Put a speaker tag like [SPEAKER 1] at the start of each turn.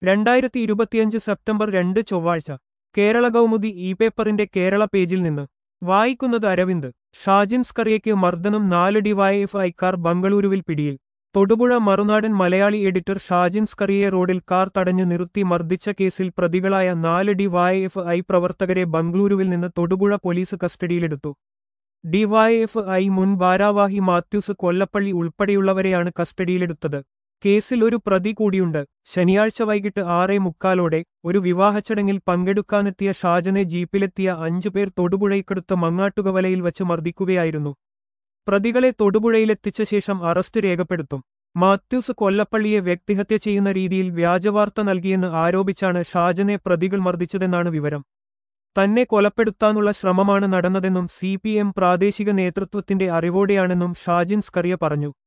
[SPEAKER 1] 2025 September 2 ചൊവ്വാഴ്ച Kerala Kaumudi E പേപ്പറിന്റെ കേരള പേജിൽ നിന്ന് വായിക്കുന്നത് അരവിന്ദ്. ഷാജിൻ സ്കറിയയ്ക്ക് മർദ്ദനം 4 ഡിവൈഎഫ്ഐക്കാർ ബംഗളൂരുവിൽ പിടിയിൽ. തൊടുപുഴ മറുനാടൻ മലയാളി എഡിറ്റർ ഷാജിൻ സ്കറിയയെ റോഡിൽ കാർ തടഞ്ഞു നിർത്തി മർദ്ദിച്ച കേസിൽ പ്രതികളായ 4 ഡിവൈഎഫ്ഐ പ്രവർത്തകരെ ബംഗളൂരുവിൽ നിന്ന് തൊടുപുഴ പോലീസ് കസ്റ്റഡിയിലെടുത്തു. ഡിവൈഎഫ്ഐ മുൻ ഭാരവാഹി മാത്യൂസ് കൊല്ലപ്പള്ളി ഉൾപ്പെടെയുള്ളവരെയാണ് കസ്റ്റഡിയിലെടുത്തത്. കേസിൽ ഒരു പ്രതി കൂടിയുണ്ട്. ശനിയാഴ്ച വൈകിട്ട് 6:45 ഒരു വിവാഹച്ചടങ്ങിൽ പങ്കെടുക്കാനെത്തിയ ഷാജനെ ജീപ്പിലെത്തിയ 5 പേർ തൊടുപുഴയ്ക്കടുത്ത് മങ്ങാട്ടുകവലയിൽ വച്ച് മർദ്ദിക്കുകയായിരുന്നു. പ്രതികളെ തൊടുപുഴയിലെത്തിച്ച ശേഷം അറസ്റ്റ് രേഖപ്പെടുത്തും. മാത്യൂസ് കൊല്ലപ്പള്ളിയെ വ്യക്തിഹത്യ ചെയ്യുന്ന രീതിയിൽ വ്യാജവാർത്ത നൽകിയെന്ന് ആരോപിച്ചാണ് ഷാജനെ പ്രതികൾ മർദ്ദിച്ചതെന്നാണ് വിവരം. തന്നെ കൊലപ്പെടുത്താനുള്ള ശ്രമമാണ് നടന്നതെന്നും CPM പ്രാദേശിക നേതൃത്വത്തിന്റെ അറിവോടെയാണെന്നും ഷാജിൻ സ്കറിയ പറഞ്ഞു.